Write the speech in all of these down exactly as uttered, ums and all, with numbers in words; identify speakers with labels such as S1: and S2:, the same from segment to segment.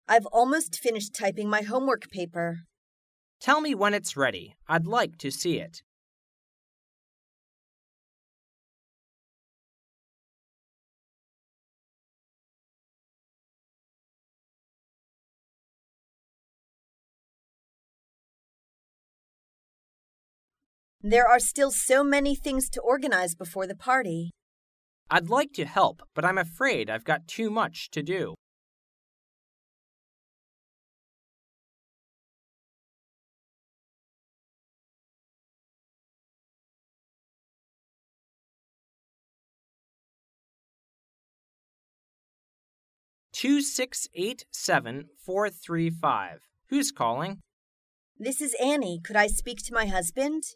S1: I've almost finished typing my homework paper.
S2: Tell me when it's ready. I'd like to see it.
S1: There are still so many things to organize before the party.
S2: I'd like to help, but I'm afraid I've got too much to do. two six eight seven four three five. Who's calling?
S1: This is Annie. Could I speak to my husband?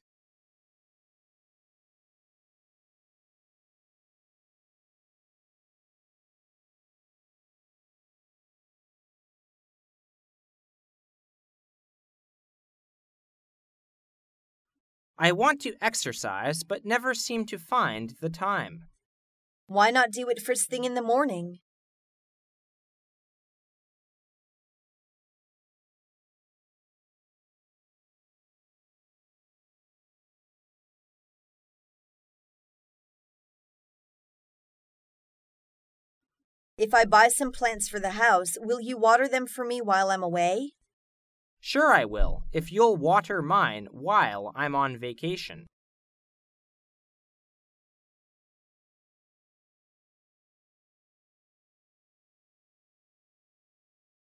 S2: I want to exercise, but never seem to find the time.
S1: Why not do it first thing in the morning? If I buy some plants for the house, will you water them for me while I'm away?
S2: Sure I will, if you'll water mine while I'm on vacation.